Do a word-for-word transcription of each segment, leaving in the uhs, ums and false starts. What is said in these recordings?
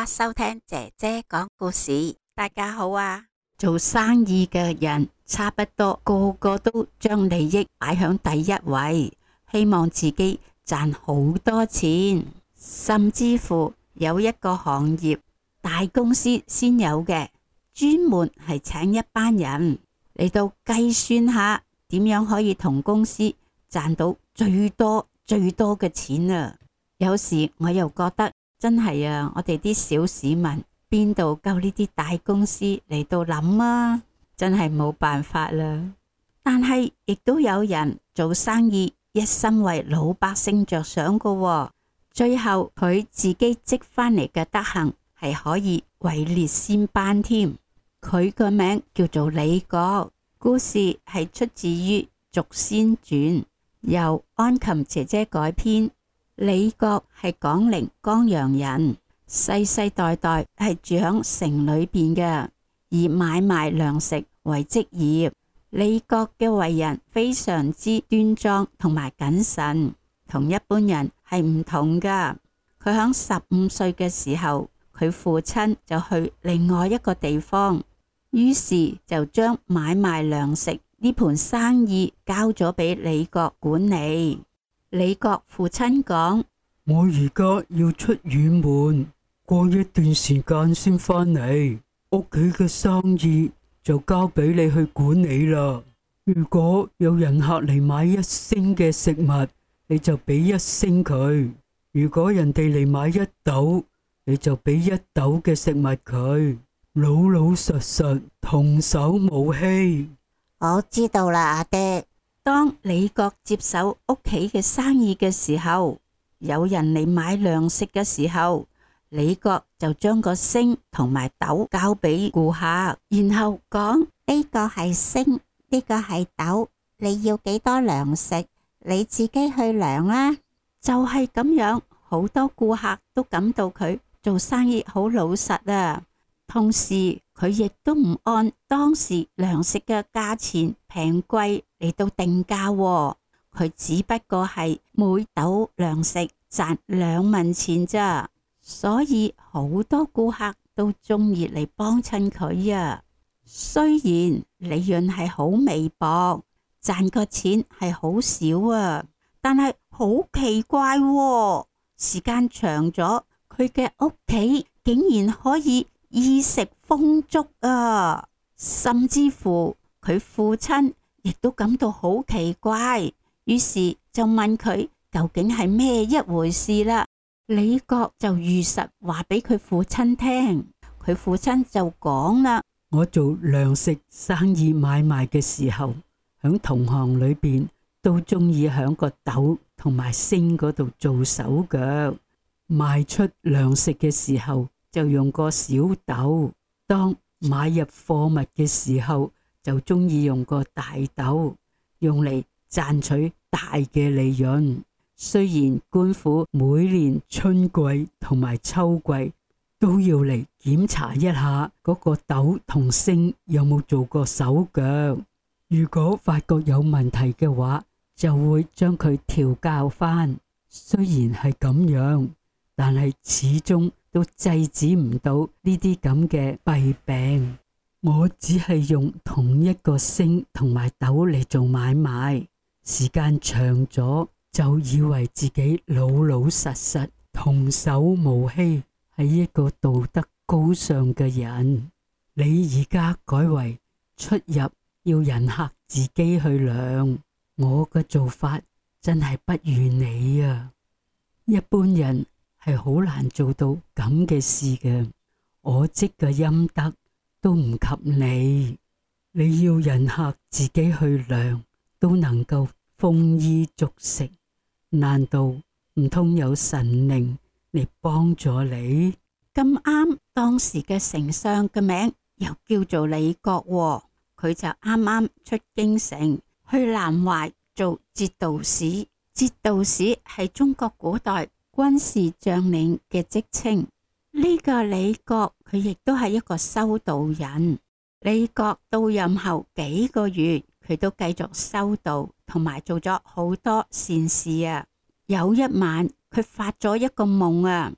家收聽姐姐講故事。大家好啊！ 做生意嘅人差不多個個都將利益擺響第一位，希望自己賺好多錢，甚至乎有一個行業大公司先有嘅，專門係請一班人嚟到計算下點樣可以同公司賺到最多最多嘅錢啊！有時我又覺得真係啊，我哋啲小市民邊度夠呢啲大公司嚟到諗啊，真係冇辦法啦。但係亦都有人做生意一心為老百姓着想噶喎，最後佢自己積翻嚟嘅德行係可以位列仙班添。佢個名叫做李國，故事係出自於《續仙傳》，由安琴姐姐改編。李國係廣寧江陽人，世世代代係住響城裏邊嘅，以買賣糧食為職業。李國嘅為人非常之端莊同埋謹慎，同一般人係唔同噶。佢響十五歲嘅時候，佢父親就去另外一個地方，於是就將買賣糧食呢盤生意交咗俾李國管理。李國父親講： 我而家要出遠門，過一段時間先返嚟，屋企嘅生意就交俾你去管理啦。如果有人客嚟買一升嘅食物，你就俾一升佢；如果人哋嚟買一斗，你就俾一斗嘅食物佢。老老實實，童叟無欺。 我知道啦，阿爹。 當李國接手屋企嘅生意嘅時候，有人嚟買糧食嘅時候，李國就將個升同埋斗交俾顧客，然後講： 呢個係升，呢個係斗，你要幾多糧食，你自己去量啦。 就係咁樣，好多顧客都感到佢做生意好老實啊。同時佢亦都唔按當時糧食嘅價錢平貴嚟到定價喎，佢只不過係每斗糧食賺兩文錢咋，所以好多顧客都中意嚟幫襯佢啊。雖然利潤係好微薄，賺個錢係好少啊，但係好奇怪喎，時間長咗，佢嘅屋企竟然可以衣食豐足啊！甚至乎佢父親亦都感到好奇怪，於是就問佢究竟係咩一回事啦。李國就如實話俾佢父親聽，佢父親就講啦： 我做糧食生意買賣嘅時候，響同行裏邊都中意響個斗同埋升嗰度做手腳，賣出糧食嘅時候就用個小斗，當買入貨物嘅時候就中意用個大斗，用嚟賺取大嘅利潤。雖然官府每年春季同埋秋季都要嚟檢查一下嗰個斗同升有冇做過手腳，如果發覺有問題嘅話，就會將佢調校翻。雖然係咁樣，但係始終都制止唔到呢啲咁嘅弊病。我只係用同一個升同埋斗嚟做買賣，時間長咗就以為自己老老實實、童叟無欺，係一個道德高尚嘅人。你而家改為出入要人客自己去量，我嘅做法真係不如你啊！一般人係好難做到咁嘅事嘅，我積嘅陰德都唔及你。你要人客自己去量，都能夠豐衣足食，難道唔通有神靈嚟幫助你？ 咁啱當時嘅丞相嘅名又叫做李國喎，佢就啱啱出京城去南懷做節度使。節度使係中國古代軍事將領嘅職稱。呢個李國佢亦都係一個修道人。李國到任後幾個月，佢都繼續修道，同埋做咗好多善事啊。有一晚，佢發咗一個夢啊，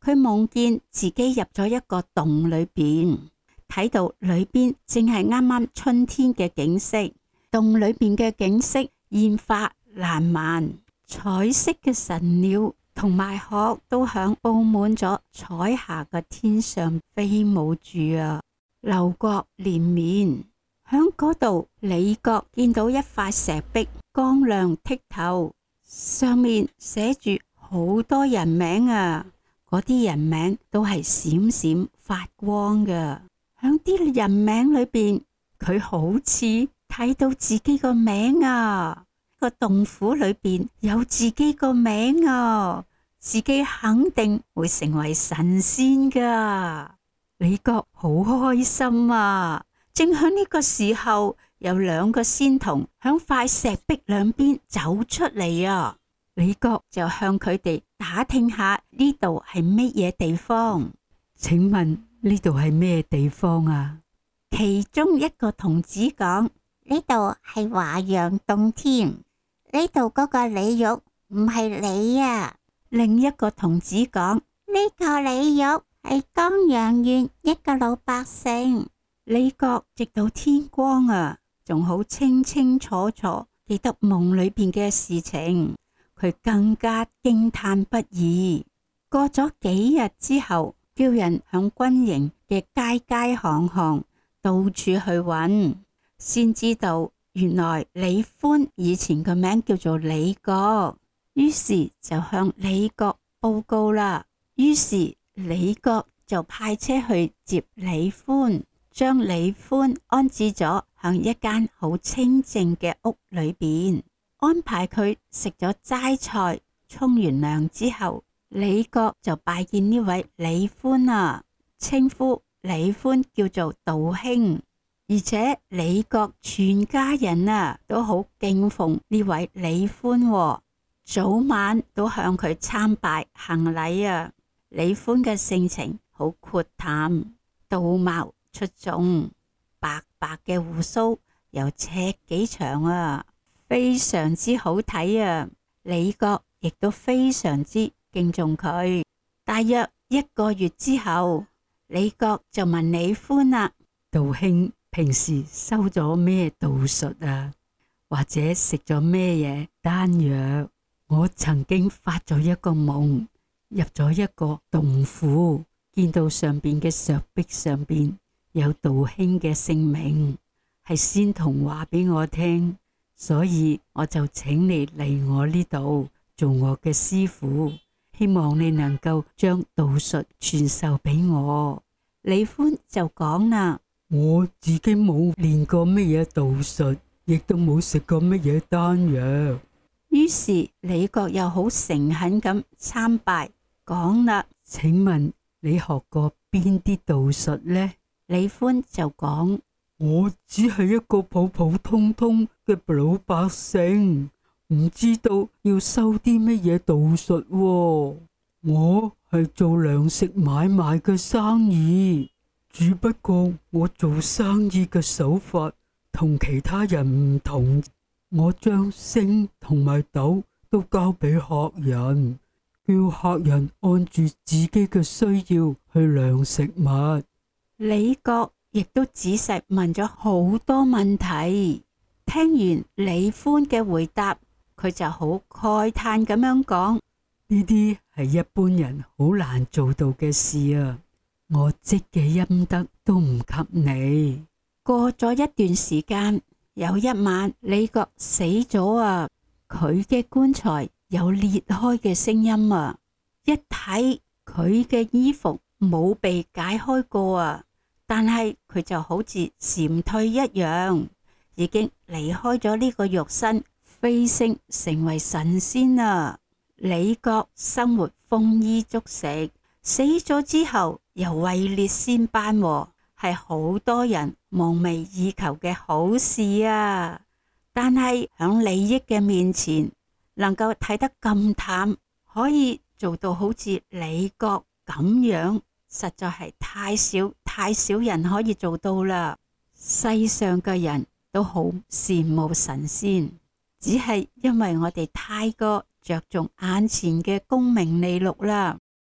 佢夢見自己入咗一個洞裏邊，睇到裏邊正係啱啱春天嘅景色。洞裏邊嘅景色艷發爛漫，彩色嘅神鳥同埋鶴都響布滿咗彩霞嘅天上飛舞住啊，流國連綿。響嗰度，李國見到一塊石壁，光亮剔透，上面寫住好多人名啊！嗰啲人名都係閃閃發光㗎。響啲人名裏邊，佢好似睇到自己個名啊！個洞府裏邊有自己個名啊！自己肯定會成為神仙㗎。李國好開心啊！正響呢個時候，有兩個仙童響塊石壁兩邊走出嚟啊！李國就向佢哋打聽下呢度係乜嘢地方。 請問呢度係咩地方啊？ 其中一個童子講： 呢度係華陽洞添，呢度嗰個李玉唔係你啊。 另一個童子講： 呢個李玉係江陽縣一個老百姓。 李國直到天光啊，仲好清清楚楚記得夢裏邊嘅事情，佢更加驚嘆不已。過咗幾日之後，叫人響軍營嘅街街巷巷到處去揾，先知道原來李寬以前個名叫做李國，於是就向李國報告啦。於是李國就派車去接李寬，將李寬安置咗響一間好清靜嘅屋裏邊，安排佢食咗齋菜，沖完涼之後，李國就拜見呢位李寬啊，稱呼李寬叫做道兄，而且李國全家人啊都好敬奉呢位李寬啊，早晚都向佢參拜行禮啊。李寬嘅性情好豁淡，道貌出眾，白白嘅鬍鬚有尺幾長啊，非常之好睇啊。李國亦都非常之敬重佢。大約一個月之後，李國就問李寬啦： 道兄平時修咗咩道術啊？或者食咗咩嘢丹藥？我曾經發咗一個夢，入咗一個洞府，見到上邊嘅石壁上邊有道兄嘅姓名，係仙童話俾我聽，所以我就請你嚟我呢度做我嘅師傅，希望你能夠將道術傳授俾我。 李寬就講啦： 我自己冇練過乜嘢道術，亦都冇食過乜嘢丹藥。 於是李國又好誠懇咁參拜，講啦： 請問你學過邊啲道術呢？ 李寬就講： 我只係一個普普通通嘅老百姓，唔知道要修啲乜嘢道術喎。我係做糧食買賣嘅生意，只不過我做生意嘅手法同其他人唔同，我將星同埋斗都交俾客人，叫客人按住自己嘅需要去量食物。 李國亦都仔細問咗好多問題，聽完李寬嘅回答，佢就好慨嘆咁樣講： 呢啲係一般人好難做到嘅事啊！我積嘅陰德都唔及你。 過咗一段時間，有一晚李國死咗啊，佢嘅棺材有裂開嘅聲音啊，一睇佢嘅衣服冇被解開過啊，但係佢就好似禪退一樣，已經離開咗呢個肉身，飛升成為神仙啊。李國生活豐衣足食，死咗之後又位列仙班啊，係好多人夢寐以求嘅好事啊。但係響利益嘅面前，能夠睇得咁淡，可以做到好似李國咁樣，實在係太少太少人可以做到啦。世上嘅人都好羨慕神仙，只係因為我哋太過着重眼前嘅功名利祿啦。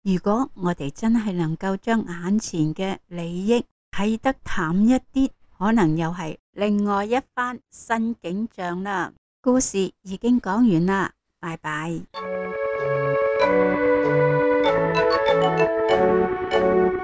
如果我哋真係能夠將眼前嘅利益睇得淡一啲，可能又係另外一番新景象啦。故事已經講完啦，拜拜。